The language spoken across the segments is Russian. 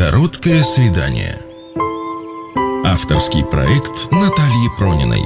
Короткое свидание. Авторский проект Натальи Прониной.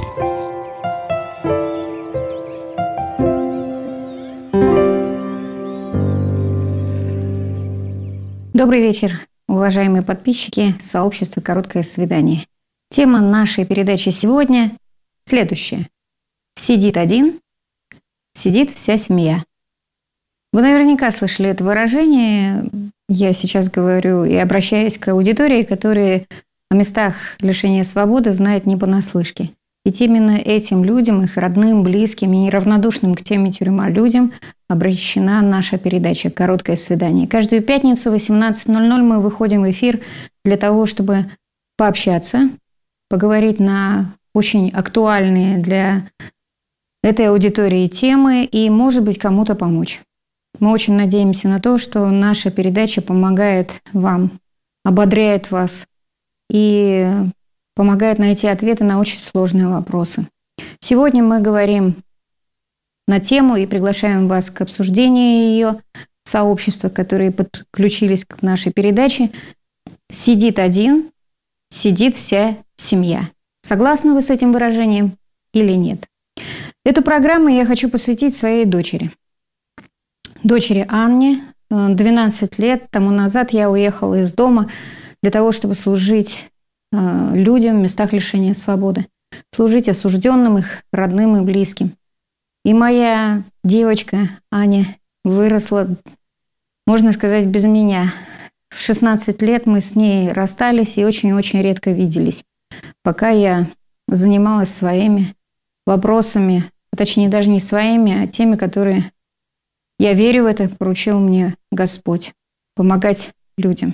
Добрый вечер, уважаемые подписчики сообщества «Короткое свидание». Тема нашей передачи сегодня следующая. Сидит один, сидит вся семья. Вы наверняка слышали это выражение. Я сейчас говорю и обращаюсь к аудитории, которые о местах лишения свободы знают не понаслышке. Ведь именно этим людям, их родным, близким и неравнодушным к теме тюрьма людям обращена наша передача «Короткое свидание». Каждую пятницу в 18:00 мы выходим в эфир для того, чтобы пообщаться, поговорить на очень актуальные для этой аудитории темы и, может быть, кому-то помочь. Мы очень надеемся на то, что наша передача помогает вам, ободряет вас и помогает найти ответы на очень сложные вопросы. Сегодня мы говорим на тему и приглашаем вас к обсуждению ее, сообщества, которые подключились к нашей передаче. «Сидит один, сидит вся семья». Согласны вы с этим выражением или нет? Эту программу я хочу посвятить своей дочери. Дочери Анне. 12 лет тому назад я уехала из дома для того, чтобы служить людям в местах лишения свободы, служить осужденным, их родным и близким. И моя девочка Аня выросла, можно сказать, без меня. В 16 лет мы с ней расстались и очень-очень редко виделись, пока я занималась своими вопросами, точнее даже не своими, а теми, которые, я верю в это, поручил мне Господь, помогать людям.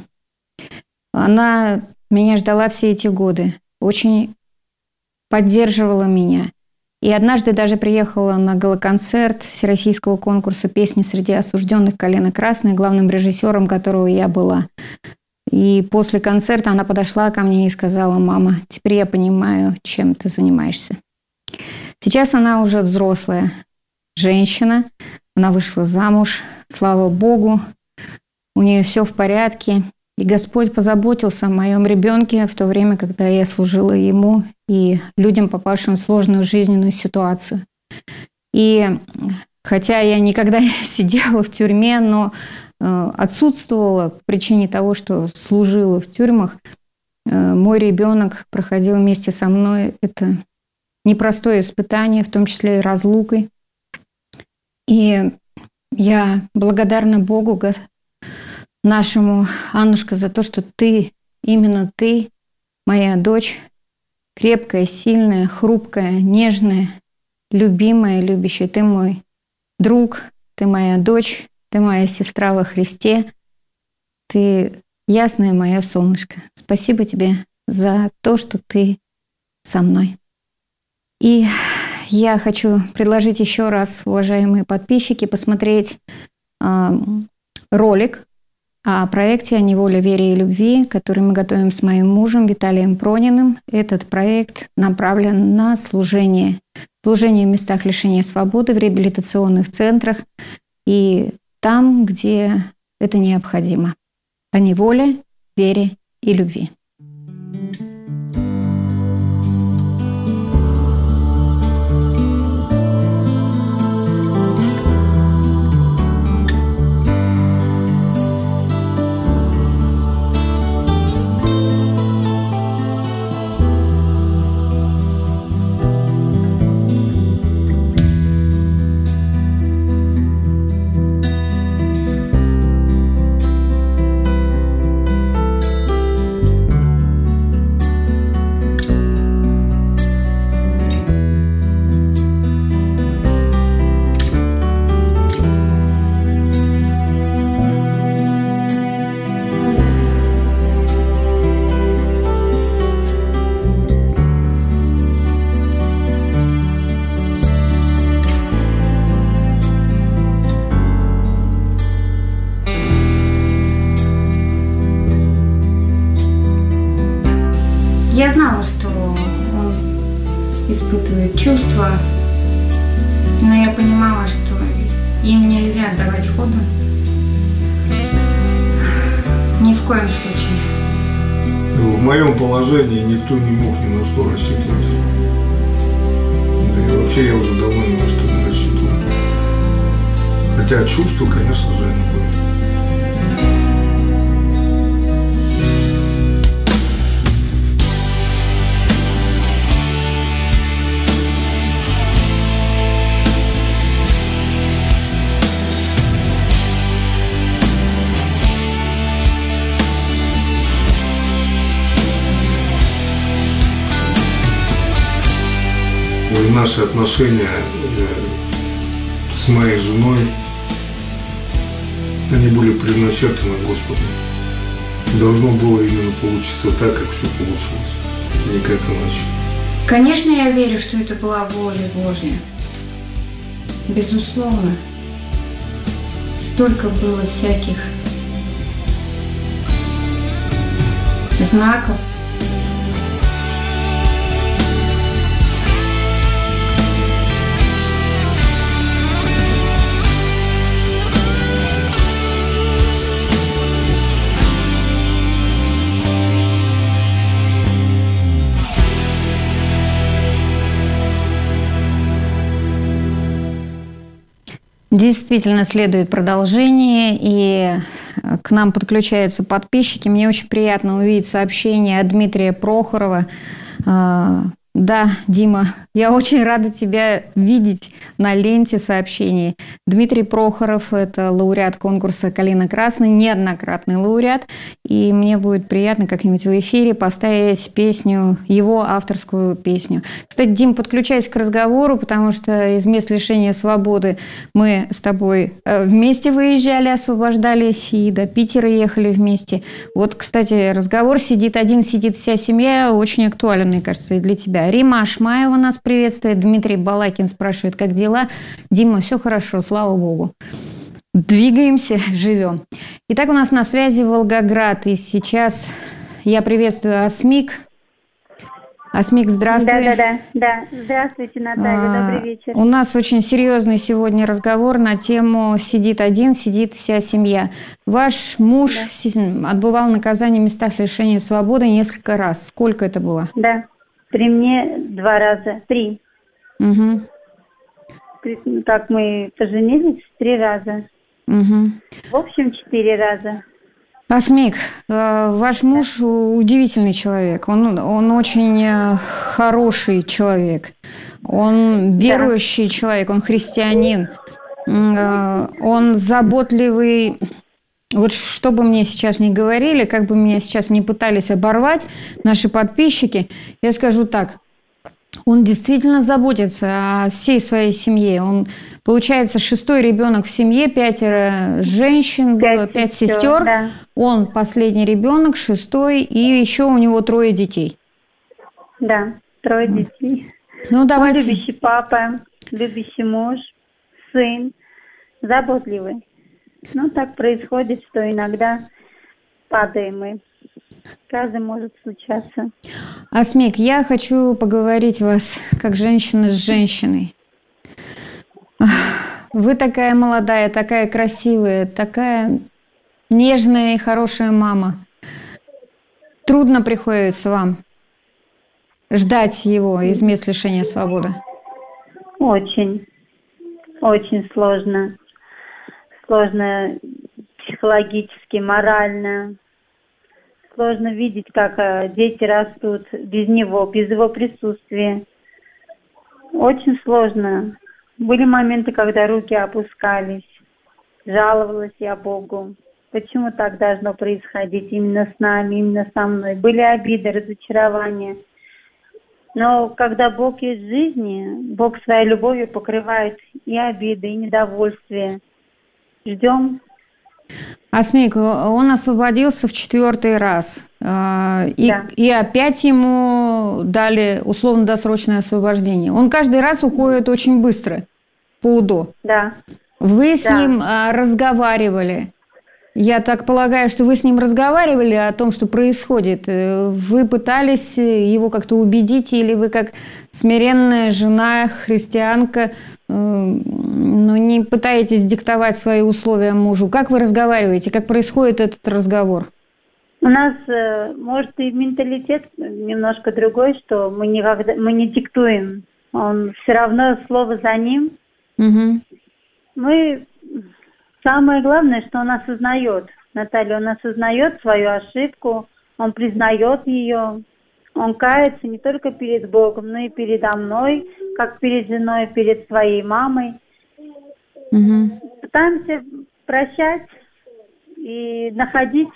Она меня ждала все эти годы, очень поддерживала меня. И однажды даже приехала на галоконцерт всероссийского конкурса «Песни среди осужденных» «Калина Красная», главным режиссером которого я была. И после концерта она подошла ко мне и сказала: «Мама, теперь я понимаю, чем ты занимаешься». Сейчас она уже взрослая женщина, она вышла замуж, слава Богу, у нее все в порядке. И Господь позаботился о моем ребенке в то время, когда я служила Ему и людям, попавшим в сложную жизненную ситуацию. И хотя я никогда не сидела в тюрьме, но отсутствовала по причине того, что служила в тюрьмах, мой ребенок проходил вместе со мной это непростое испытание, в том числе и разлукой. И я благодарна Богу, нашему, Аннушка, за то, что ты, именно ты, моя дочь, крепкая, сильная, хрупкая, нежная, любимая, любящая. Ты мой друг, ты моя дочь, ты моя сестра во Христе, ты ясное мое солнышко. Спасибо тебе за то, что ты со мной. И я хочу предложить еще раз, уважаемые подписчики, посмотреть ролик о проекте «О неволе, вере и любви», который мы готовим с моим мужем Виталием Прониным. Этот проект направлен на служение в местах лишения свободы, в реабилитационных центрах и там, где это необходимо. О неволе, вере и любви. Я знала, что он испытывает чувства, но я понимала, что им нельзя давать хода ни в в коем случае. В моем положении никто не мог ни на что рассчитывать. Да и вообще я уже давно ни на что не рассчитывал. Хотя чувства, конечно же, они были. Наши отношения с моей женой, они были предначертаны Господом. Должно было именно получиться так, как все получилось, никак иначе. Конечно, я верю, что это была воля Божья. Безусловно. Столько было всяких знаков. Действительно, следует продолжение, и к нам подключаются подписчики. Мне очень приятно увидеть сообщение от Дмитрия Прохорова. Да, Дима, я очень рада тебя видеть на ленте сообщений. Дмитрий Прохоров – это лауреат конкурса «Калина Красный», неоднократный лауреат. И мне будет приятно как-нибудь в эфире поставить песню, его авторскую песню. Кстати, Дим, подключайся к разговору, потому что из мест лишения свободы мы с тобой вместе выезжали, освобождались, и до Питера ехали вместе. Вот, кстати, разговор «Сидит один, сидит вся семья» очень актуален, мне кажется, и для тебя. Рима Ашмаева нас приветствует. Дмитрий Балакин спрашивает, как дела? Дима, все хорошо, слава богу. Двигаемся, живем. Итак, у нас на связи Волгоград. И сейчас я приветствую Асмик. Асмик, здравствуй. Да. Здравствуйте, Наталья, добрый вечер. У нас очень серьезный сегодня разговор на тему «Сидит один, сидит вся семья». Ваш муж отбывал наказание в местах лишения свободы несколько раз. Сколько это было? Да. При мне 2 раза, 3. Угу. Как мы поженились, 3 раза. Угу. В общем, 4 раза. Асмик, ваш муж удивительный человек. Он очень хороший человек. Он верующий человек, он христианин. Он заботливый. Вот что бы мне сейчас ни говорили, как бы меня сейчас не пытались оборвать наши подписчики, я скажу так. Он действительно заботится о всей своей семье. Он, получается, 6-й ребенок в семье, 5 женщин, 5 сестер. Да. Он последний ребенок, 6-й, и еще у него 3 детей. Да, 3 детей. Ну, давайте. Он любящий папа, любящий муж, сын, заботливый. Ну, так происходит, что иногда падаем мы. Каждый может случаться. Асмик, я хочу поговорить вас как женщина с женщиной. Вы такая молодая, такая красивая, такая нежная и хорошая мама. Трудно приходится вам ждать его из мест лишения свободы? Очень. Очень сложно. Сложно психологически, морально. Сложно видеть, как дети растут без него, без его присутствия. Очень сложно. Были моменты, когда руки опускались. Жаловалась я Богу. Почему так должно происходить именно с нами, именно со мной? Были обиды, разочарования. Но когда Бог есть в жизни, Бог своей любовью покрывает и обиды, и недовольствие. Ждем. Асмик, он освободился в 4-й раз. И опять ему дали условно-досрочное освобождение. Он каждый раз уходит очень быстро, по УДО. Да. Вы с ним разговаривали. Я так полагаю, что вы с ним разговаривали о том, что происходит. Вы пытались его как-то убедить, или вы как смиренная жена, христианка, не пытаетесь диктовать свои условия мужу? Как вы разговариваете? Как происходит этот разговор? У нас, может, и менталитет немножко другой, что мы не диктуем. Он все равно слово за ним. Угу. Самое главное, что он осознает, Наталья, он осознает свою ошибку, он признает ее, он кается не только перед Богом, но и передо мной, как перед женой, перед своей мамой. Угу. Пытаемся прощать и находить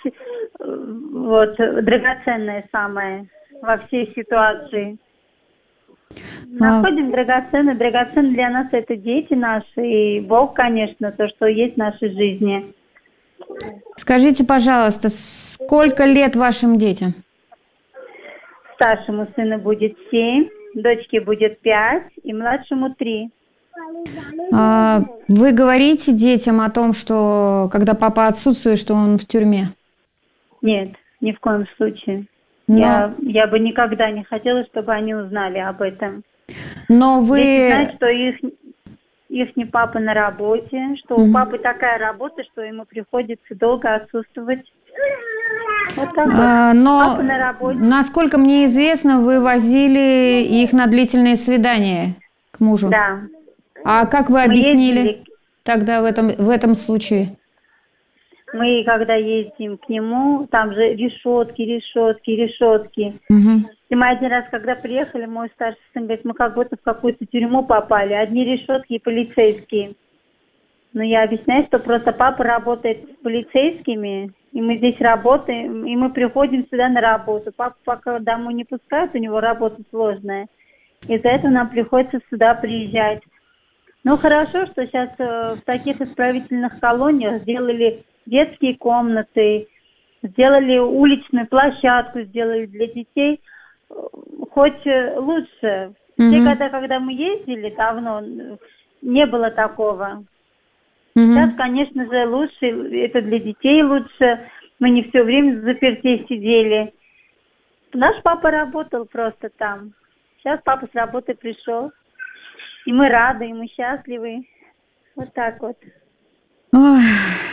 драгоценное самое во всей ситуации. Находим драгоценное. Драгоценно для нас это дети наши и Бог, конечно, то, что есть в нашей жизни. Скажите, пожалуйста, сколько лет вашим детям? Старшему сыну будет 7, дочке будет 5 и младшему 3. Вы говорите детям о том, что когда папа отсутствует, что он в тюрьме? Нет, ни в коем случае. Но... Я бы никогда не хотела, чтобы они узнали об этом. Но вы... Дети знают, что их папа на работе, что у папы такая работа, что ему приходится долго отсутствовать. Вот так вот. Но, папа на работе. Насколько мне известно, вы возили их на длительные свидания к мужу. Да. А как вы объяснили тогда в этом случае? Мы, когда ездим к нему, там же решетки. Угу. И мы один раз, когда приехали, мой старший сын говорит, мы как будто в какую-то тюрьму попали. Одни решетки и полицейские. Но я объясняю, что просто папа работает с полицейскими, и мы здесь работаем, и мы приходим сюда на работу. Папа пока домой не пускают, у него работа сложная. Из-за этого нам приходится сюда приезжать. Ну, хорошо, что сейчас в таких исправительных колониях сделали детские комнаты, сделали уличную площадку, сделали для детей. Хоть лучше. Те года, когда мы ездили давно, не было такого. Сейчас, конечно же, лучше, это для детей лучше. Мы не все время в заперти сидели. Наш папа работал просто там. Сейчас папа с работы пришел. И мы рады, и мы счастливы. Вот так вот. Ой.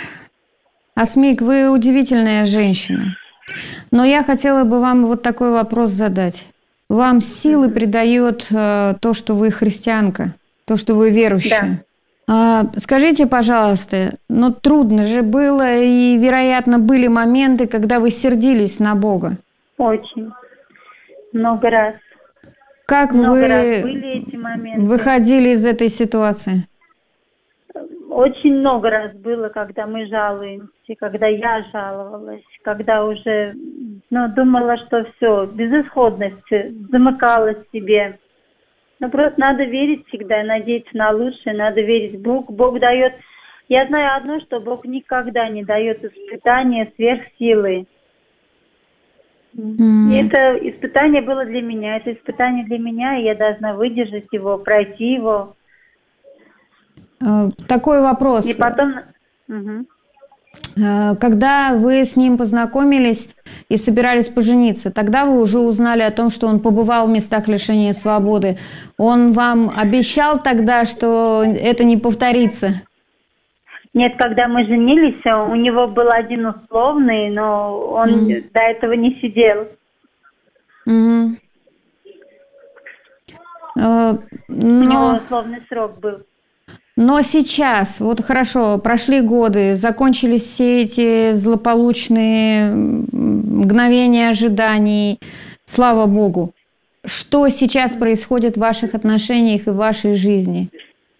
Асмик, вы удивительная женщина. Но я хотела бы вам вот такой вопрос задать. Вам силы придает то, что вы христианка, то, что вы верующая. Да. Скажите, пожалуйста, но трудно же было, и, вероятно, были моменты, когда вы сердились на Бога. Очень. Много раз. Как много вы раз были эти моменты. Выходили из этой ситуации? Очень много раз было, когда мы жалуемся, когда я жаловалась, когда уже думала, что все, безысходность, замыкалась в себе. Но просто надо верить всегда, надеяться на лучшее, надо верить в Бога. Бог дает... Я знаю одно, что Бог никогда не дает испытания сверх силы. И это испытание было для меня. Это испытание для меня, и я должна выдержать его, пройти его. Такой вопрос. И потом... Когда вы с ним познакомились и собирались пожениться, тогда вы уже узнали о том, что он побывал в местах лишения свободы. Он вам обещал тогда, что это не повторится? Нет, когда мы женились, у него был один условный, но он до этого не сидел. У него условный срок был. Но сейчас, вот хорошо, прошли годы, закончились все эти злополучные мгновения ожиданий, слава Богу. Что сейчас происходит в ваших отношениях и в вашей жизни?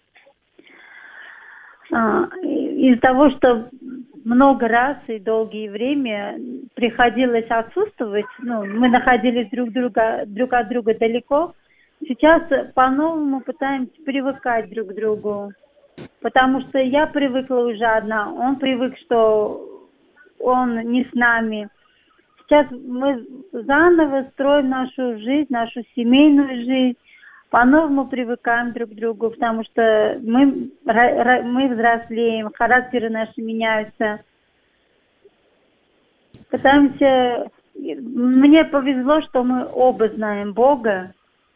Из-за того, что много раз и долгое время приходилось отсутствовать, мы находились друг от друга далеко, сейчас по-новому пытаемся привыкать друг к другу. Потому что я привыкла уже одна, он привык, что он не с нами. Сейчас мы заново строим нашу жизнь, нашу семейную жизнь, по-новому привыкаем друг к другу, потому что мы взрослеем, характеры наши меняются. Пытаемся... Мне повезло, что мы оба знаем Бога.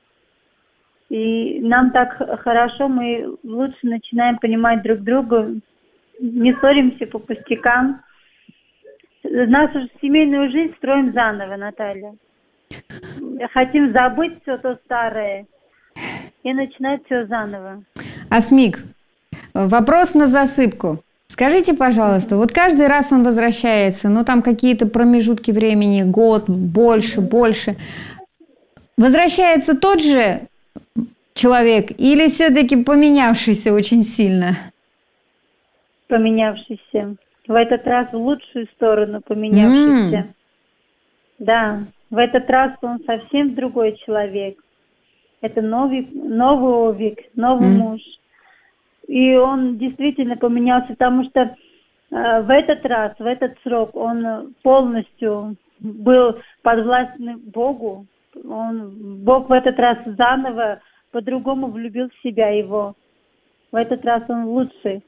И нам так хорошо, мы лучше начинаем понимать друг друга, не ссоримся по пустякам. нашу семейную жизнь строим заново, Наталья. Хотим забыть все то старое и начинать все заново. Асмик, вопрос на засыпку. Скажите, пожалуйста, вот каждый раз он возвращается, но там какие-то промежутки времени, год, больше. Возвращается тот же человек или все-таки поменявшийся очень сильно? Поменявшийся. В этот раз в лучшую сторону поменявшийся. Да, в этот раз он совсем другой человек. Это новый Овик, новый муж. И он действительно поменялся, потому что в этот раз, в этот срок он полностью был подвластен Богу. Бог в этот раз заново по-другому влюбил в себя его. В этот раз он лучший.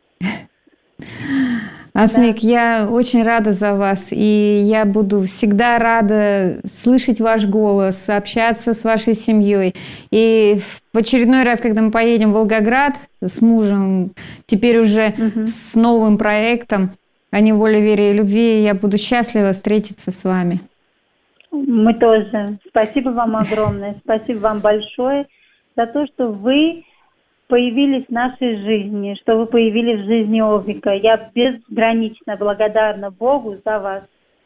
Асмик, да. Я очень рада за вас, и я буду всегда рада слышать ваш голос, общаться с вашей семьей. И в очередной раз, когда мы поедем в Волгоград с мужем, теперь уже с новым проектом «О неволе, вере и любви», я буду счастлива встретиться с вами. Мы тоже. Спасибо вам огромное, спасибо вам большое за то, что вы появились в нашей жизни, что вы появились в жизни Овика. Я безгранично благодарна Богу за вас.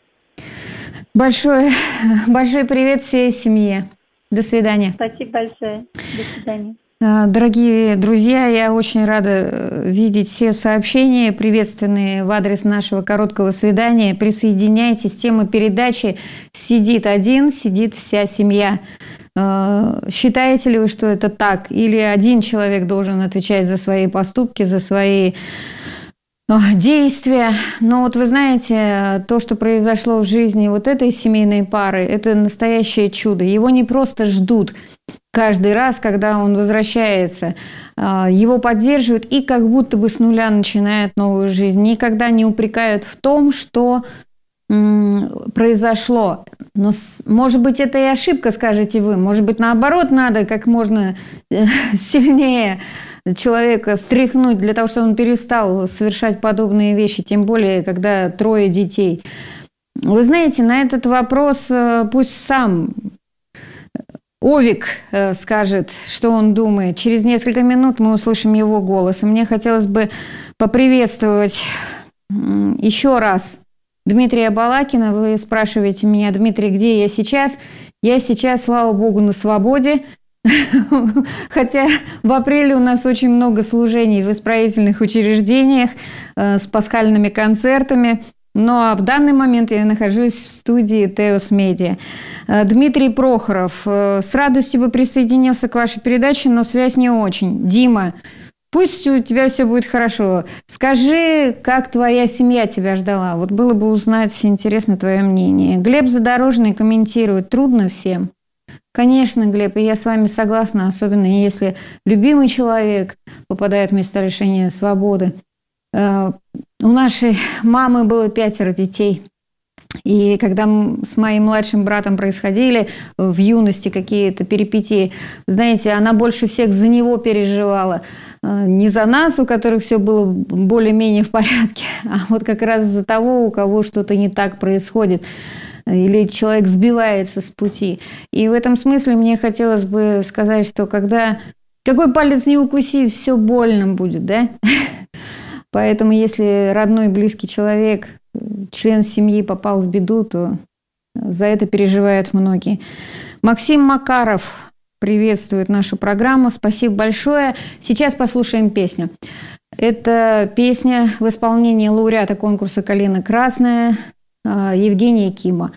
Большой привет всей семье. До свидания. Спасибо большое. До свидания. Дорогие друзья, я очень рада видеть все сообщения приветственные в адрес нашего короткого свидания. Присоединяйтесь. Тема передачи «Сидит один, сидит вся семья». Считаете ли вы, что это так? Или один человек должен отвечать за свои поступки, за свои действия? Но вот вы знаете, то, что произошло в жизни вот этой семейной пары, это настоящее чудо. Его не просто ждут каждый раз, когда он возвращается. Его поддерживают и как будто бы с нуля начинают новую жизнь. Никогда не упрекают в том, что произошло. Но, может быть, это и ошибка, скажете вы. Может быть, наоборот, надо как можно сильнее человека встряхнуть для того, чтобы он перестал совершать подобные вещи, тем более, когда 3 детей. Вы знаете, на этот вопрос пусть сам Овик скажет, что он думает. Через несколько минут мы услышим его голос. И мне хотелось бы поприветствовать еще раз Дмитрия Балакина. Вы спрашиваете меня: Дмитрий, где я сейчас? Я сейчас, слава богу, на свободе. Хотя в апреле у нас очень много служений в исправительных учреждениях с пасхальными концертами. Но в данный момент я нахожусь в студии Теос Медиа. Дмитрий Прохоров с радостью бы присоединился к вашей передаче, но связь не очень. Дима, пусть у тебя все будет хорошо. Скажи, как твоя семья тебя ждала? Вот было бы узнать, интересно твое мнение. Глеб Задорожный комментирует: трудно всем. Конечно, Глеб, и я с вами согласна, особенно если любимый человек попадает в места лишения свободы. У нашей мамы было 5 детей. И когда с моим младшим братом происходили в юности какие-то перипетии, знаете, она больше всех за него переживала. Не за нас, у которых все было более-менее в порядке, а вот как раз за того, у кого что-то не так происходит. Или человек сбивается с пути. И в этом смысле мне хотелось бы сказать, что когда какой палец не укуси, все больно будет, да? Поэтому если родной, близкий человек, член семьи попал в беду, то за это переживают многие. Максим Макаров приветствует нашу программу. Спасибо большое. Сейчас послушаем песню. Это песня в исполнении лауреата конкурса «Калина красная» Евгения Кима.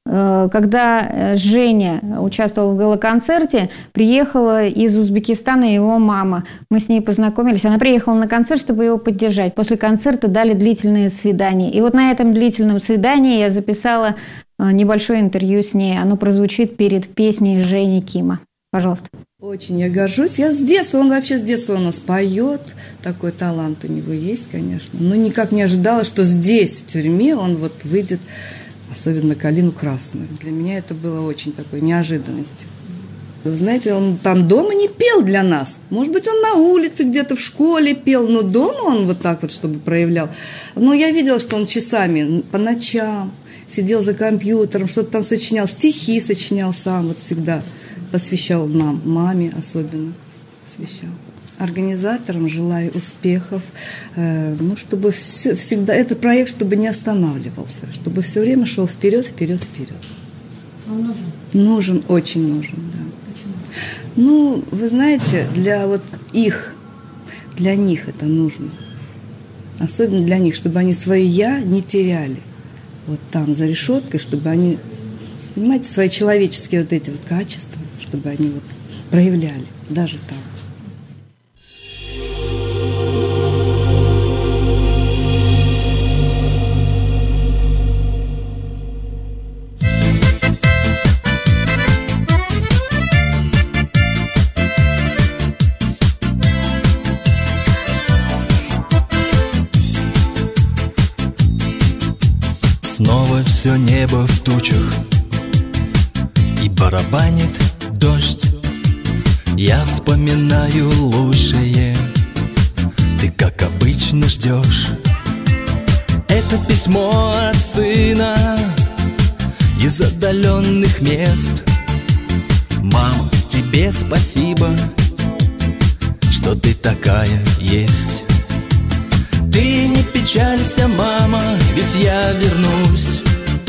Когда Женя участвовал в галоконцерте, приехала из Узбекистана его мама. Мы с ней познакомились. Она приехала на концерт, чтобы его поддержать. После концерта дали длительное свидание. И вот на этом длительном свидании я записала небольшое интервью с ней. Оно прозвучит перед песней Жени Кима. Пожалуйста. Очень я горжусь. Я с детства, он вообще с детства у нас поет. Такой талант у него есть, конечно. Но никак не ожидала, что здесь, в тюрьме, он вот выйдет, особенно «Калину красную». Для меня это было очень такой неожиданностью. Вы знаете, он там дома не пел для нас. Может быть, он на улице где-то в школе пел, но дома он вот так вот, чтобы проявлял. Но я видела, что он часами, по ночам, сидел за компьютером, что-то там сочинял, стихи сочинял сам, вот всегда посвящал нам, маме особенно посвящал. Организаторам желаю успехов, чтобы всегда этот проект, чтобы не останавливался, чтобы все время шел вперед, вперед, вперед. Он нужен? Нужен, очень нужен, да. Почему? Вы знаете, для них это нужно. Особенно для них, чтобы они свое «я» не теряли. Вот там, за решеткой, чтобы они, понимаете, свои человеческие вот эти вот качества, чтобы они вот проявляли, даже там. Снова все небо в тучах, и барабанит дождь. Я вспоминаю лучшее, ты как обычно ждешь. Это письмо от сына из отдаленных мест. Мам, тебе спасибо, что ты такая есть. Ты не печалься, мама, ведь я вернусь.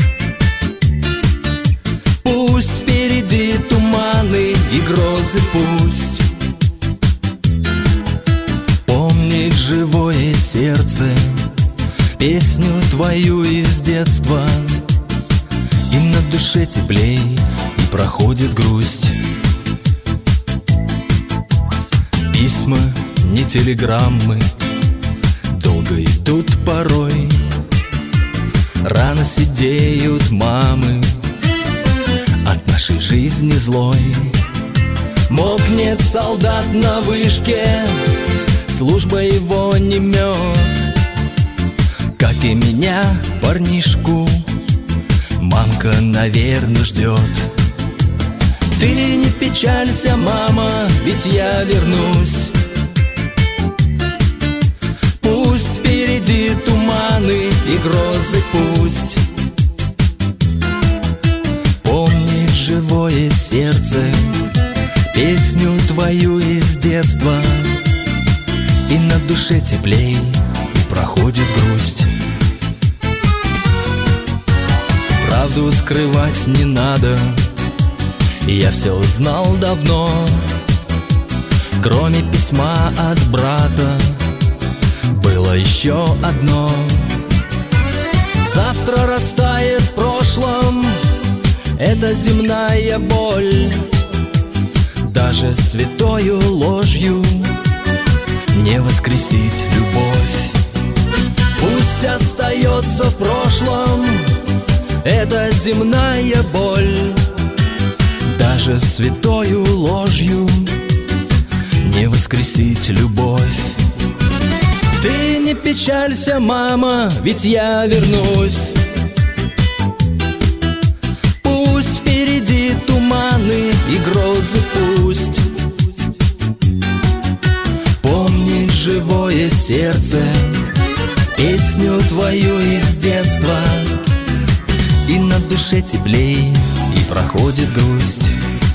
Пусть впереди туманы и грозы, пусть помнит живое сердце песню твою из детства. И на душе теплей, и проходит грусть. Письма, не телеграммы, долго идут порой. Рано сидеют мамы от нашей жизни злой. Мокнет солдат на вышке, служба его не мед. Как и меня, парнишку, мамка, наверное, ждет. Ты не печалься, мама, ведь я вернусь. Пусть впереди туманы и грозы, пусть помнит живое сердце песню твою из детства. И на душе теплей, и проходит грусть. Правду скрывать не надо, я все узнал давно. Кроме письма от брата было еще одно. Завтра растает в прошлом эта земная боль. Даже святою ложью не воскресить любовь. Пусть остается в прошлом эта земная боль. Даже святою ложью не воскресить любовь. Ты не печалься, мама, ведь я вернусь. Пусть впереди туманы и грозы, пусть помнит живое сердце песню твою из детства. И на душе теплей, и проходит грусть.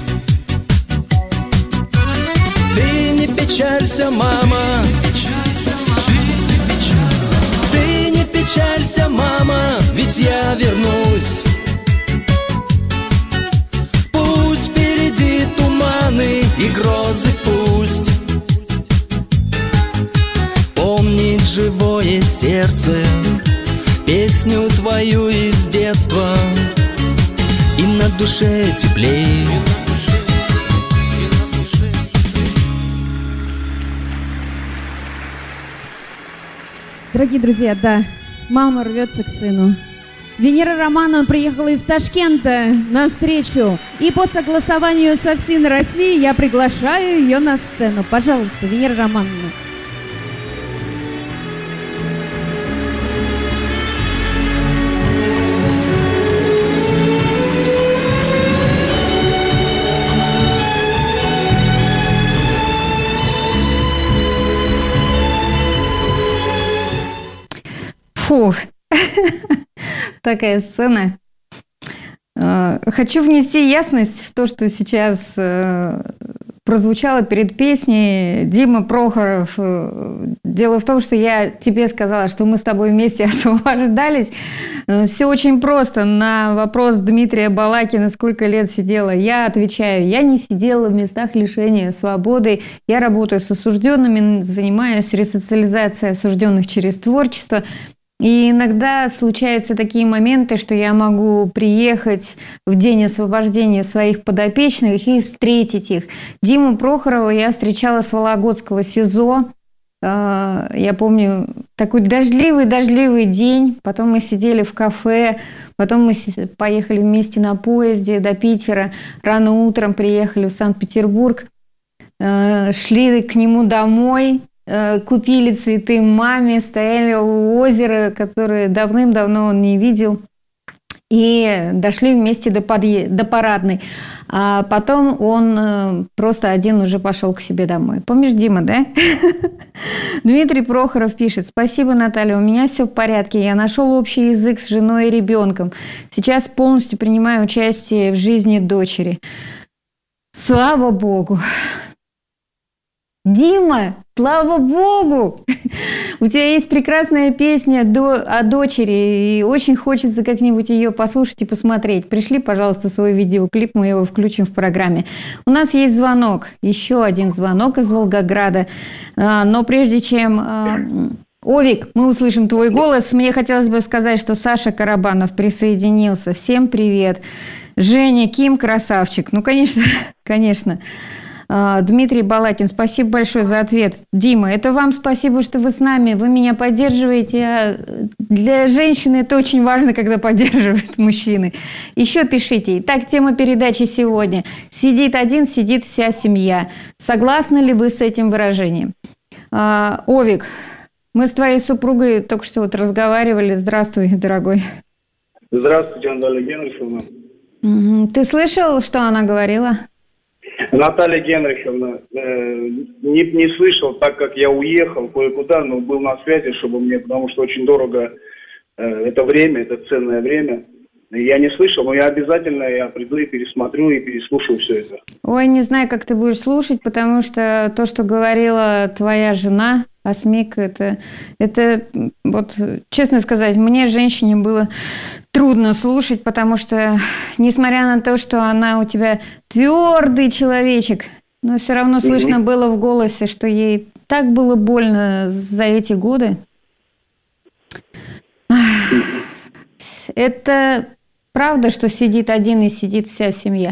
Ты не печалься, мама, ты не печалься, мама, ведь я вернусь. Пусть впереди туманы и грозы, пусть помнит живое сердце песню твою из детства. И на душе теплей. Дорогие друзья, да, мама рвется к сыну. Венера Романовна приехала из Ташкента на встречу. И по согласованию со ФСИН России я приглашаю ее на сцену. Пожалуйста, Венера Романовна. Фух. такая сцена. Хочу внести ясность в то, что сейчас прозвучало перед песней. Дима Прохоров. Дело в том, что я тебе сказала, что мы с тобой вместе освобождались. Все очень просто. На вопрос Дмитрия Балакина, сколько лет сидела, я отвечаю, я не сидела в местах лишения свободы. Я работаю с осужденными, занимаюсь ресоциализацией осужденных через творчество. И иногда случаются такие моменты, что я могу приехать в день освобождения своих подопечных и встретить их. Диму Прохорова я встречала с Вологодского СИЗО. Я помню такой дождливый день. Потом мы сидели в кафе, потом мы поехали вместе на поезде до Питера. Рано утром приехали в Санкт-Петербург, шли к нему домой. Купили цветы маме, стояли у озера, которое давным-давно он не видел, и дошли вместе до парадной. А потом он просто один уже пошел к себе домой. Помнишь, Дима, да? Дмитрий Прохоров пишет: спасибо, Наталья, у меня все в порядке. Я нашел общий язык с женой и ребенком. Сейчас полностью принимаю участие в жизни дочери. Слава Богу! Дима, слава Богу! У тебя есть прекрасная песня о дочери, и очень хочется как-нибудь ее послушать и посмотреть. Пришли, пожалуйста, свой видеоклип, мы его включим в программе. У нас есть звонок, еще один звонок из Волгограда. Но прежде чем... Овик, мы услышим твой голос. Мне хотелось бы сказать, что Саша Карабанов присоединился. Всем привет. Женя Ким, красавчик. Ну, конечно, конечно. Дмитрий Балакин, спасибо большое за ответ. Дима, это вам спасибо, что вы с нами, вы меня поддерживаете. А для женщины это очень важно, когда поддерживают мужчины. Еще пишите. Итак, тема передачи сегодня. Сидит один, сидит вся семья. Согласны ли вы с этим выражением? Овик, мы с твоей супругой только что вот разговаривали. Здравствуй, дорогой. Здравствуйте, Наталья Генриховна. Ты слышал, что она говорила? Наталья Генриховна, не слышал, так как я уехал кое-куда, но был на связи, чтобы мне, потому что очень дорого это время, это ценное время. Я не слышал, но я приду и пересмотрю, и переслушаю все это. Ой, не знаю, как ты будешь слушать, потому что то, что говорила твоя жена, Асмик, это вот, честно сказать, мне, женщине, было трудно слушать, потому что, несмотря на то, что она у тебя твердый человечек, но все равно слышно было в голосе, что ей так было больно за эти годы. Это правда, что сидит один и сидит вся семья?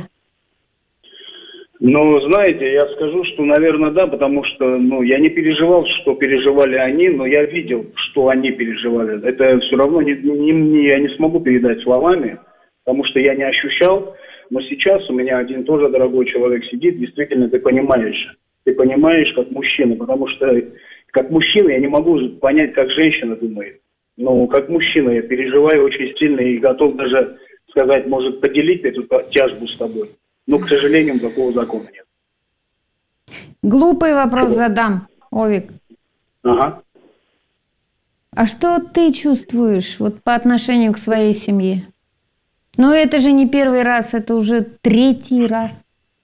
Ну, знаете, я скажу, что, наверное, да, потому что, я не переживал, что переживали они, но я видел, что они переживали. Это все равно я не смогу передать словами, потому что я не ощущал, но сейчас у меня один тоже дорогой человек сидит, действительно, ты понимаешь как мужчина, потому что как мужчина я не могу понять, как женщина думает. Но как мужчина я переживаю очень сильно и готов даже сказать, может, поделить эту тяжбу с тобой. Но, к сожалению, такого закона нет. Глупый вопрос задам, Овик. Ага. А что ты чувствуешь вот по отношению к своей семье? Ну, это же не первый раз, это уже третий раз.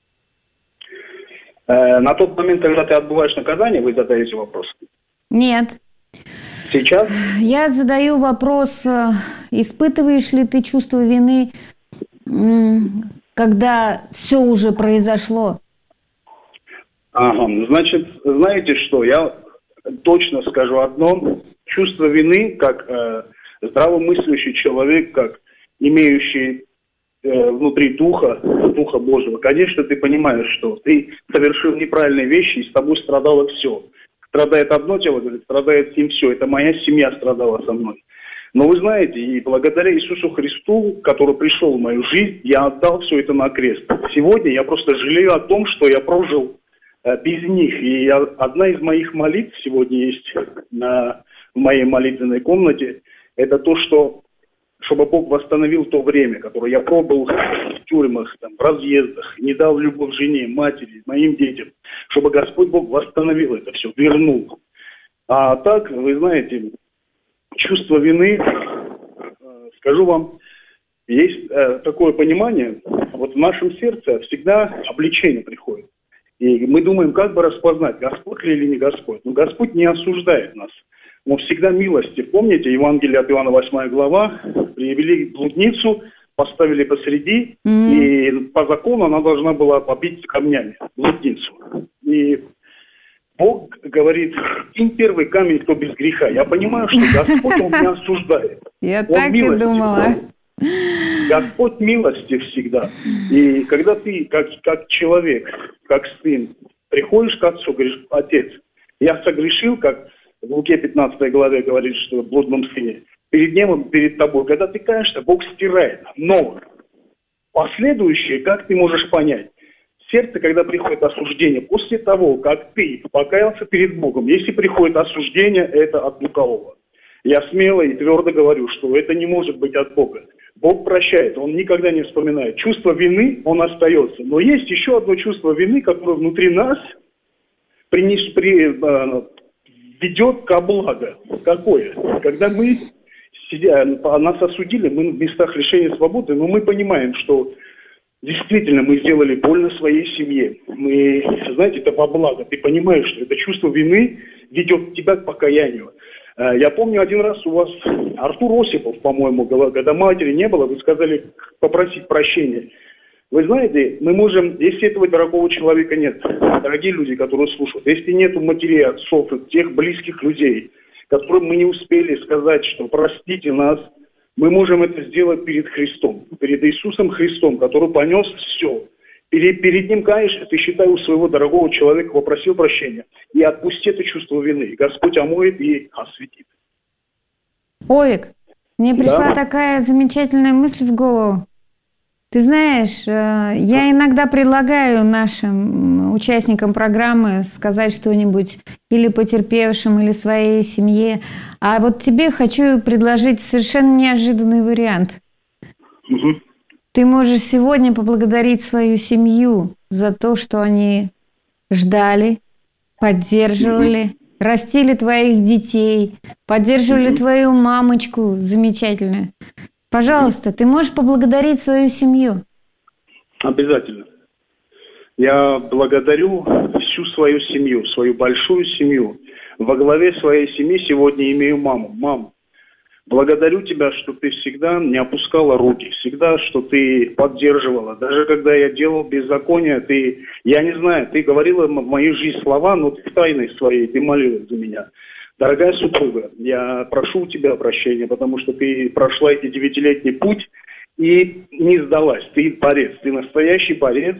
На тот момент, когда ты отбываешь наказание, вы задаете вопрос? Нет. Сейчас? Я задаю вопрос, испытываешь ли ты чувство вины, когда все уже произошло? Ага, значит, знаете что, я точно скажу одно. Чувство вины, как здравомыслящий человек, как имеющий внутри Духа Божьего, конечно, ты понимаешь, что ты совершил неправильные вещи, и с тобой страдало все. Страдает одно тело, страдает им все. Это моя семья страдала со мной. Но вы знаете, и благодаря Иисусу Христу, который пришел в мою жизнь, я отдал все это на крест. Сегодня я просто жалею о том, что я прожил без них. И одна из моих молитв сегодня есть в моей молитвенной комнате, это то, чтобы Бог восстановил то время, которое я пробыл в тюрьмах, в разъездах, не дал любовь жене, матери, моим детям, чтобы Господь Бог восстановил это все, вернул. А так, вы знаете, чувство вины Скажу вам, есть такое понимание, вот в нашем сердце всегда обличение приходит. И мы думаем, как бы распознать, Господь ли или не Господь. Но Господь не осуждает нас. Он всегда милостив. Помните, Евангелие от Иоанна 8 глава, привели блудницу, поставили посреди, и по закону она должна была побить камнями блудницу. И Бог говорит, кинь первый камень, кто без греха. Я понимаю, что Господь, Он не осуждает. Я так и думала. Господь милостив всегда. И когда ты, как человек, как сын, приходишь к отцу, говоришь, отец, я согрешил, как в Луке 15 главе говорит, что в блудном сыне, перед небом, перед тобой, когда ты каешься, Бог стирает. Но последующее, как ты можешь понять? Сердце, когда приходит осуждение, после того, как ты покаялся перед Богом, если приходит осуждение, это от лукавого. Я смело и твердо говорю, что это не может быть от Бога. Бог прощает, Он никогда не вспоминает. Чувство вины, Он остается. Но есть еще одно чувство вины, которое внутри нас ведет ко благу. Какое? Когда мы, нас осудили, мы в местах лишения свободы, но мы понимаем, что действительно мы сделали больно своей семье. Мы, знаете, это во благо. Ты понимаешь, что это чувство вины ведет тебя к покаянию. Я помню, один раз у вас Артур Осипов, по-моему, когда матери не было, вы сказали попросить прощения. Вы знаете, мы можем, если этого дорогого человека нет, дорогие люди, которые слушают, если нет матерей, отцов, тех близких людей, которым мы не успели сказать, что простите нас, мы можем это сделать перед Христом, перед Иисусом Христом, который понес все. Перед Ним каешься, ты, считай, у своего дорогого человека попросил прощения. И отпусти это чувство вины. И Господь омоет и осветит. Овик, мне пришла такая замечательная мысль в голову. Ты знаешь, я иногда предлагаю нашим участникам программы сказать что-нибудь или потерпевшим, или своей семье. А вот тебе хочу предложить совершенно неожиданный вариант. Угу. Ты можешь сегодня поблагодарить свою семью за то, что они ждали, поддерживали, растили твоих детей, поддерживали твою мамочку замечательную. Пожалуйста, ты можешь поблагодарить свою семью? Обязательно. Я благодарю всю свою семью, свою большую семью. Во главе своей семьи сегодня имею маму. Мам, благодарю тебя, что ты всегда не опускала руки, всегда, что ты поддерживала. Даже когда я делал беззаконие, я не знаю, ты говорила в моей жизни слова, но ты в тайной своей, ты молилась за меня. Дорогая супруга, я прошу у тебя прощения, потому что ты прошла эти 9-летний путь и не сдалась. Ты борец, ты настоящий борец.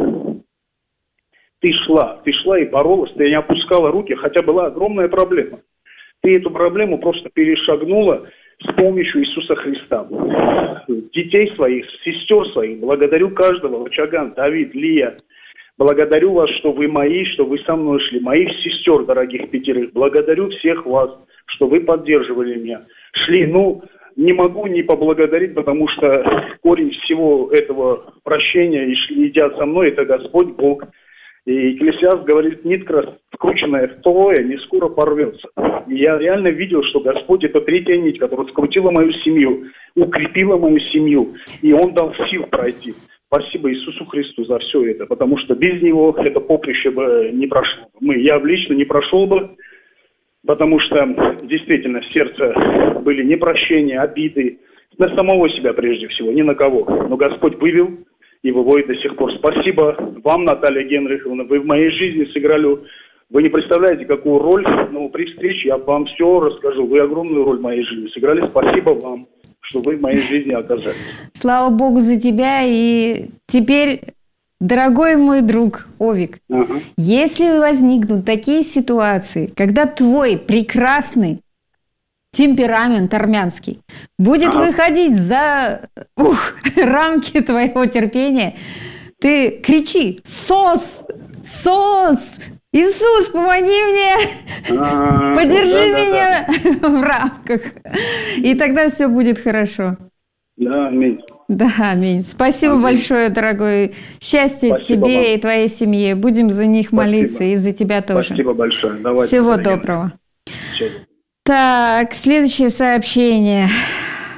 Ты шла и боролась, ты не опускала руки, хотя была огромная проблема. Ты эту проблему просто перешагнула с помощью Иисуса Христа. Детей своих, сестер своих, благодарю каждого, Вачаган, Давид, Лия. Благодарю вас, что вы мои, что вы со мной шли. Моих сестер, дорогих 5. Благодарю всех вас, что вы поддерживали меня. Шли, не могу не поблагодарить, потому что корень всего этого прощения, и едят со мной, это Господь Бог. И Экклесиаст говорит, нитка, скрученная вдвое, не скоро порвется. И я реально видел, что Господь – это третья нить, которая скрутила мою семью, укрепила мою семью, и Он дал сил пройти. Спасибо Иисусу Христу за все это, потому что без Него это поприще бы не прошло. Я лично не прошел бы, потому что действительно в сердце были непрощения, обиды, на самого себя прежде всего, ни на кого. Но Господь вывел и выводит до сих пор. Спасибо вам, Наталья Генриховна, вы в моей жизни сыграли, вы не представляете, какую роль, но при встрече я вам все расскажу. Вы огромную роль в моей жизни сыграли. Спасибо вам, что вы в моей жизни оказались. Слава Богу за тебя. И теперь, дорогой мой друг Овик, если возникнут такие ситуации, когда твой прекрасный темперамент армянский будет выходить за рамки твоего терпения, ты кричи: «Сос! Сос! Иисус, помоги мне! Подержи меня в рамках!» И тогда все будет хорошо. Да, аминь. Да, аминь. Спасибо большое, дорогой. Счастья тебе вам и твоей семье. Будем за них молиться и за тебя тоже. Спасибо большое. Давайте, всего доброго. Так, следующее сообщение.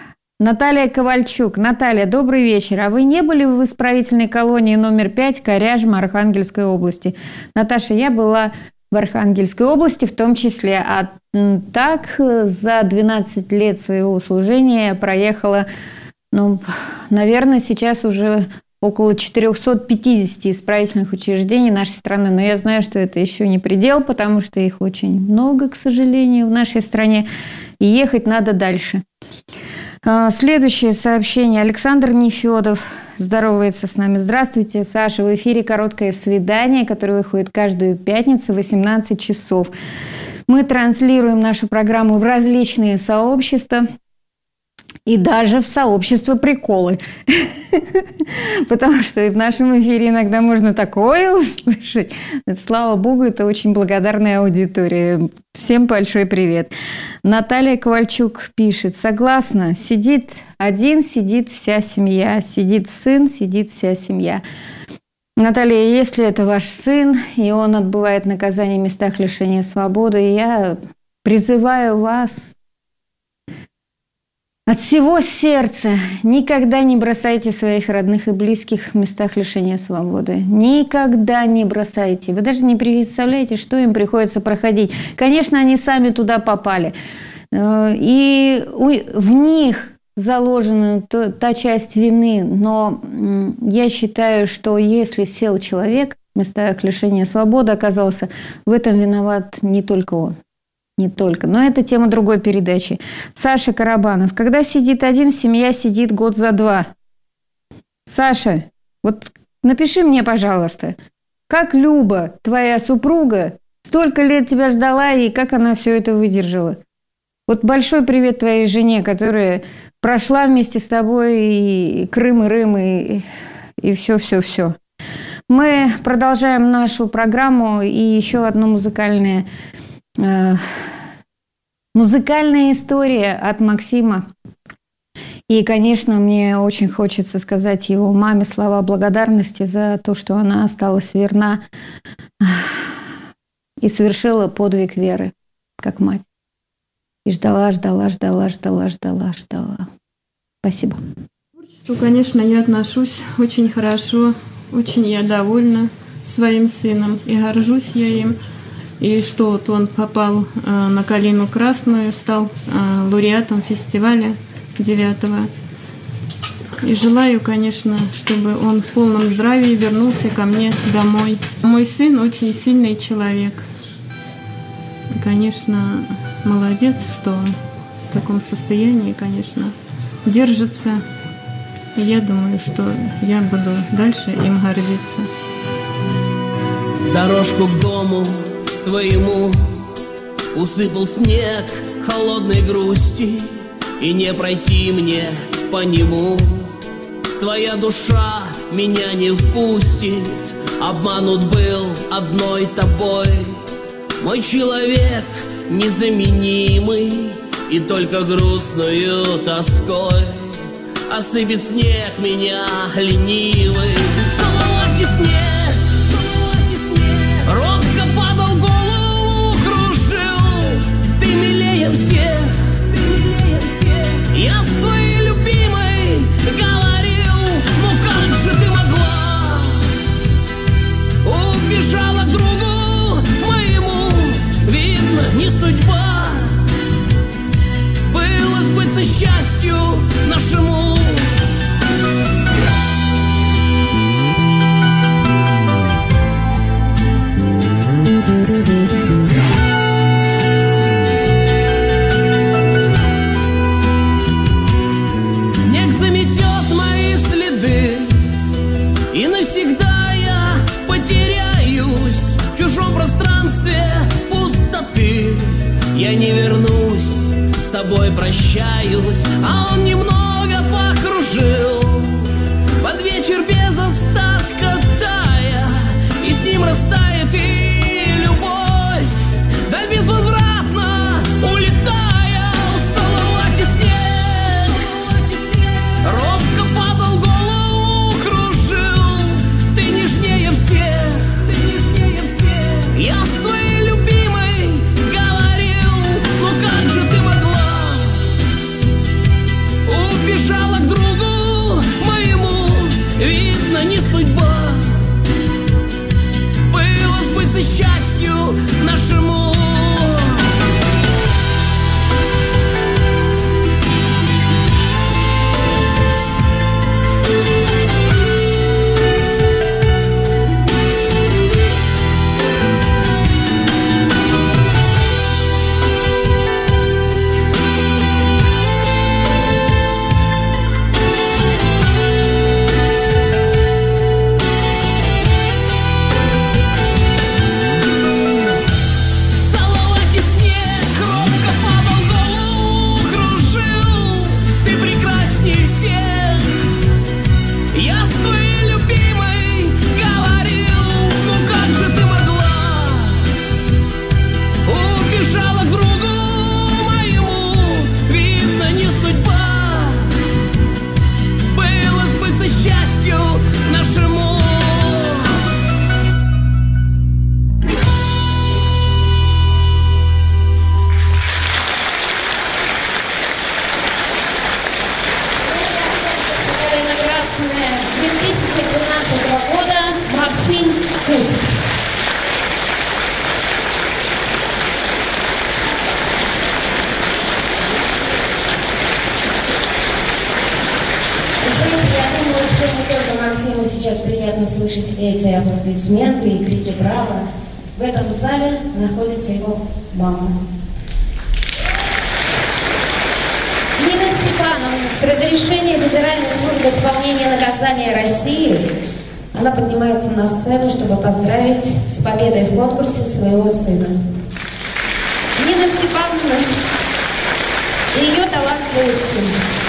Наталья Ковальчук. Наталья, добрый вечер. А вы не были в исправительной колонии номер 5 Коряжма Архангельской области? Наташа, я была в Архангельской области в том числе. А так за 12 лет своего служения я проехала, наверное, сейчас уже около 450 исправительных учреждений нашей страны. Но я знаю, что это еще не предел, потому что их очень много, к сожалению, в нашей стране. И ехать надо дальше. Следующее сообщение. Александр Нефедов здоровается с нами. Здравствуйте, Саша. В эфире «Короткое свидание», которое выходит каждую пятницу в 18 часов. Мы транслируем нашу программу в различные сообщества. И даже в сообщество «Приколы». Потому что в нашем эфире иногда можно такое услышать. Слава богу, это очень благодарная аудитория. Всем большой привет. Наталья Ковальчук пишет. Согласна, сидит один, сидит вся семья. Сидит сын, сидит вся семья. Наталья, если это ваш сын, и он отбывает наказание в местах лишения свободы, я призываю вас от всего сердца никогда не бросайте своих родных и близких в местах лишения свободы. Никогда не бросайте. Вы даже не представляете, что им приходится проходить. Конечно, они сами туда попали. И в них заложена та часть вины. Но я считаю, что если сел человек в местах лишения свободы, оказался, в этом виноват не только он. Не только. Но это тема другой передачи. Саша Карабанов. Когда сидит один, семья сидит год за два. Саша, вот напиши мне, пожалуйста, как Люба, твоя супруга, столько лет тебя ждала, и как она все это выдержала. Вот большой привет твоей жене, которая прошла вместе с тобой и Крым, и Рым, и все-все-все. Мы продолжаем нашу программу, и еще одно музыкальная история от Максима. И, конечно, мне очень хочется сказать его маме слова благодарности за то, что она осталась верна и совершила подвиг веры, как мать. И ждала. Спасибо. К творчеству, конечно, я отношусь очень хорошо, очень я довольна своим сыном и горжусь я им. И что вот он попал на «Калину красную», стал лауреатом фестиваля 9-го. И желаю, конечно, чтобы он в полном здравии вернулся ко мне домой. Мой сын очень сильный человек. И, конечно, молодец, что он в таком состоянии, конечно, держится. И я думаю, что я буду дальше им гордиться. Дорожку к дому твоему усыпал снег холодной грусти, и не пройти мне по нему. Твоя душа меня не впустит, обманут был одной тобой. Мой человек незаменимый, и только грустную тоской осыпет снег меня ленивый. Целуйте снег, робко падал, голову кружил. Ты милее всех, я своей любимой говорил. Ну как же ты могла? Убежала к другу моему, видно, не судьба. Было сбыться счастью нашему. Снег заметет мои следы, и навсегда я потеряюсь в чужом пространстве пустоты. Я не вернусь, с тобой прощаюсь, а он немного покружил под вечер без остатка тая, и с ним растает и любовь, да безвозвратно улетая. Целовайте снег, робко падал, голову кружил. Ты нежнее всех, я своей любимой говорил. Ну как же ты могла видно, не судьба. Было сбыться счастью нашему. Красная 2012 года Максим Куст. Вы знаете, я думаю, что не только Максиму сейчас приятно слышать эти аплодисменты и крики «Браво!». В этом зале находится его мама. Нина Степановна, с разрешения Федеральной службы исполнения наказания России, она поднимается на сцену, чтобы поздравить с победой в конкурсе своего сына. Нина Степановна и ее талантливый сын.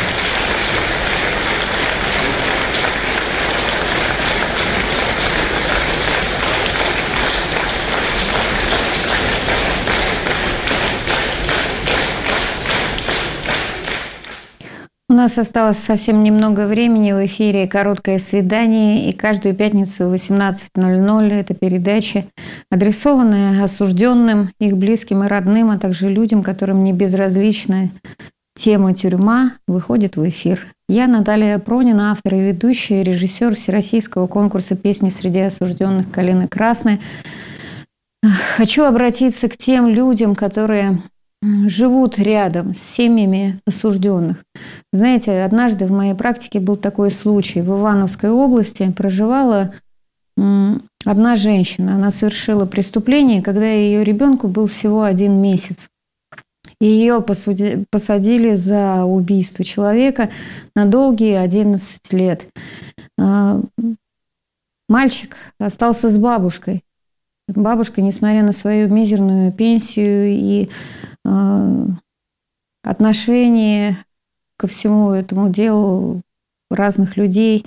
У нас осталось совсем немного времени в эфире «Короткое свидание», и каждую пятницу в 18:00 эта передача, адресованная осужденным, их близким и родным, а также людям, которым не безразлична тема тюрьма, выходит в эфир. Я Наталья Пронина, автор и ведущая, режиссер Всероссийского конкурса песни среди осужденных «Калина красная». Хочу обратиться к тем людям, которые живут рядом с семьями осужденных. Знаете, однажды в моей практике был такой случай. В Ивановской области проживала одна женщина. Она совершила преступление, когда ее ребенку был всего 1 месяц. Ее посадили за убийство человека на долгие 11 лет. Мальчик остался с бабушкой. Бабушка, несмотря на свою мизерную пенсию и отношение ко всему этому делу разных людей,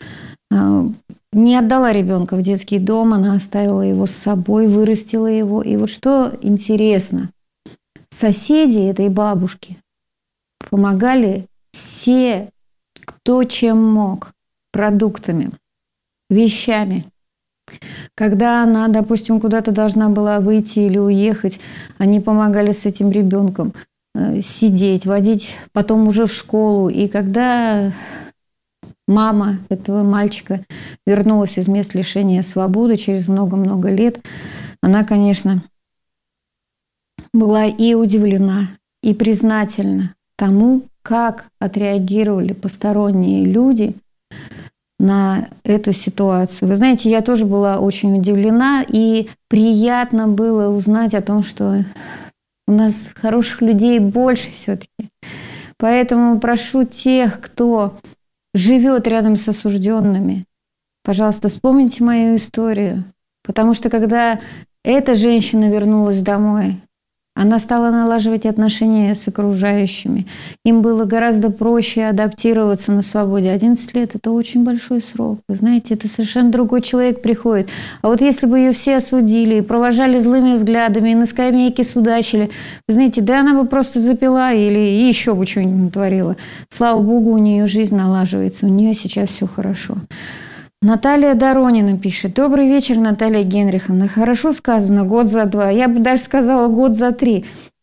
не отдала ребенка в детский дом, она оставила его с собой, вырастила его. И вот что интересно, соседи этой бабушки помогали все, кто чем мог, продуктами, вещами. Когда она, допустим, куда-то должна была выйти или уехать, они помогали с этим ребенком сидеть, водить потом уже в школу. И когда мама этого мальчика вернулась из мест лишения свободы через много-много лет, она, конечно, была и удивлена, и признательна тому, как отреагировали посторонние люди на эту ситуацию. Вы знаете, я тоже была очень удивлена, и приятно было узнать о том, что у нас хороших людей больше все-таки. Поэтому прошу тех, кто живет рядом с осужденными, пожалуйста, вспомните мою историю. Потому что когда эта женщина вернулась домой, она стала налаживать отношения с окружающими. Им было гораздо проще адаптироваться на свободе. 11 лет – это очень большой срок. Вы знаете, это совершенно другой человек приходит. А вот если бы ее все осудили, и провожали злыми взглядами, и на скамейке судачили, вы знаете, да она бы просто запила или еще бы что-нибудь натворила. Слава Богу, у нее жизнь налаживается, у нее сейчас все хорошо. Наталья Доронина пишет. Добрый вечер, Наталья Генриховна. Хорошо сказано, 1 за 2. Я бы даже сказала 1 за 3.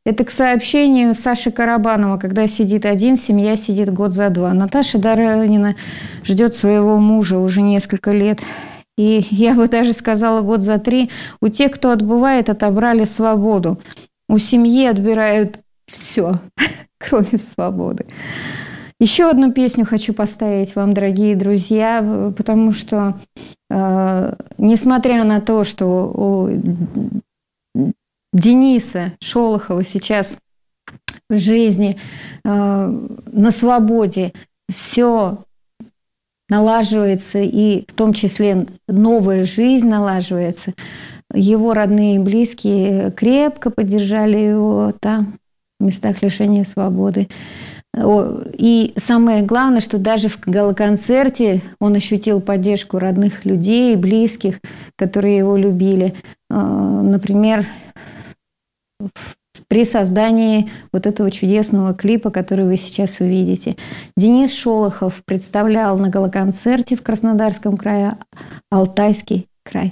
Это к сообщению Саши Карабанова, когда сидит один, семья сидит год за два. Наташа Доронина ждет своего мужа уже несколько лет. И я бы даже сказала, год за 3. У тех, кто отбывает, отобрали свободу. У семьи отбирают все, кроме свободы. Еще одну песню хочу поставить вам, дорогие друзья, потому что, несмотря на то, что у Дениса Шолохова сейчас в жизни, на свободе все налаживается, и в том числе новая жизнь налаживается, его родные и близкие крепко поддержали его там, в местах лишения свободы. И самое главное, что даже в гала-концерте он ощутил поддержку родных людей, близких, которые его любили. Например, при создании вот этого чудесного клипа, который вы сейчас увидите. Денис Шолохов представлял на гала-концерте в Краснодарском крае Алтайский край.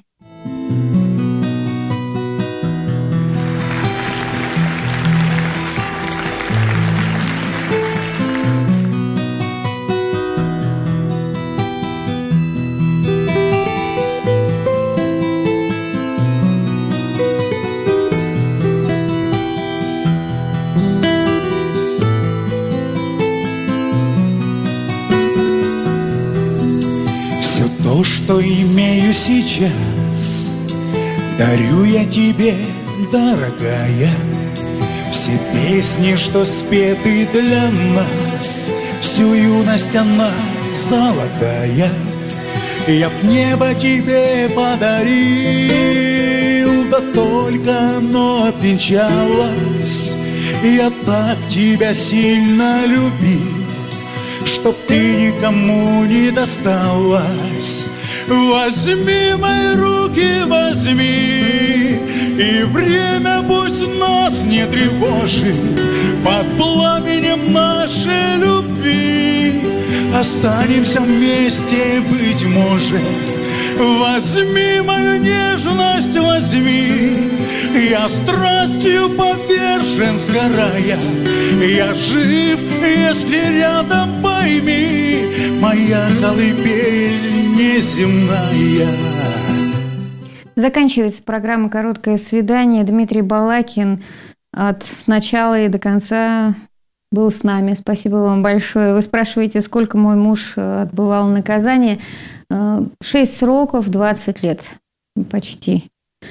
То, что имею сейчас, дарю я тебе, дорогая. Все песни, что спеты для нас, всю юность она золотая. Я б небо тебе подарил, да только оно обвенчалось. Я так тебя сильно любил, чтоб ты никому не досталась. Возьми мои руки, возьми, и время пусть нас не тревожит. Под пламенем нашей любви останемся вместе, быть может. Возьми мою нежность, возьми, я страстью повержен, сгорая. Я жив, если рядом, пойми, моя колыбель неземная. Заканчивается программа «Короткое свидание». Дмитрий Балакин от начала и до конца был с нами. Спасибо вам большое. Вы спрашиваете, сколько мой муж отбывал наказание. 6 сроков, 20 лет почти.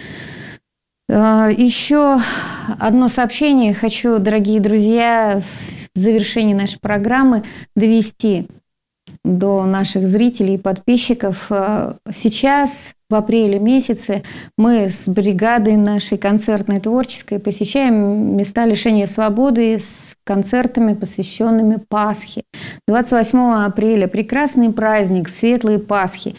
Еще одно сообщение хочу, дорогие друзья, в завершении нашей программы довести до наших зрителей и подписчиков. Сейчас, в апреле месяце, мы с бригадой нашей концертной творческой посещаем места лишения свободы с концертами, посвященными Пасхе. 28 апреля прекрасный праздник, светлые Пасхи.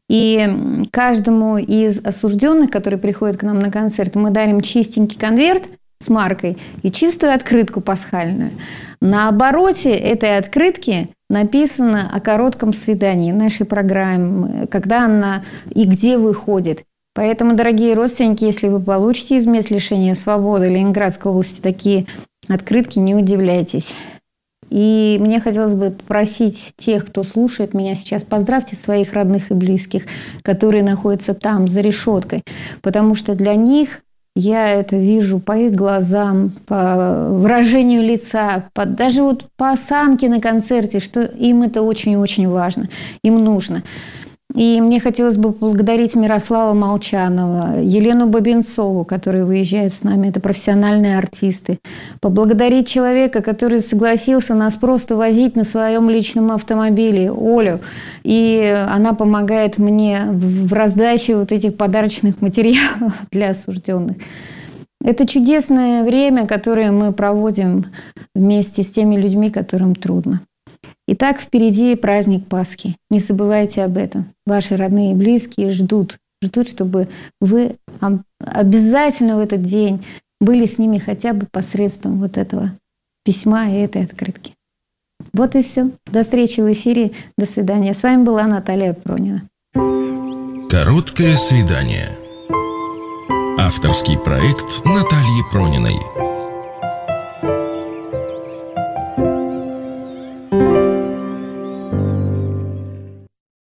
И каждому из осужденных, который приходит к нам на концерт, мы дарим чистенький конверт с маркой и чистую открытку пасхальную. На обороте этой открытки написано о коротком свидании нашей программы, когда она и где выходит. Поэтому, дорогие родственники, если вы получите из мест лишения свободы Ленинградской области такие открытки, не удивляйтесь. И мне хотелось бы попросить тех, кто слушает меня сейчас, поздравьте своих родных и близких, которые находятся там, за решеткой, потому что для них, я это вижу по их глазам, по выражению лица, даже вот по осанке на концерте, что им это очень-очень важно, им нужно. И мне хотелось бы поблагодарить Мирослава Молчанова, Елену Бабинцову, которые выезжают с нами, это профессиональные артисты. Поблагодарить человека, который согласился нас просто возить на своем личном автомобиле, Олю. И она помогает мне в раздаче вот этих подарочных материалов для осужденных. Это чудесное время, которое мы проводим вместе с теми людьми, которым трудно. Итак, впереди праздник Пасхи. Не забывайте об этом. Ваши родные и близкие ждут, чтобы вы обязательно в этот день были с ними хотя бы посредством вот этого письма и этой открытки. Вот и все. До встречи в эфире. До свидания. С вами была Наталья Пронина. Короткое свидание. Авторский проект Натальи Прониной.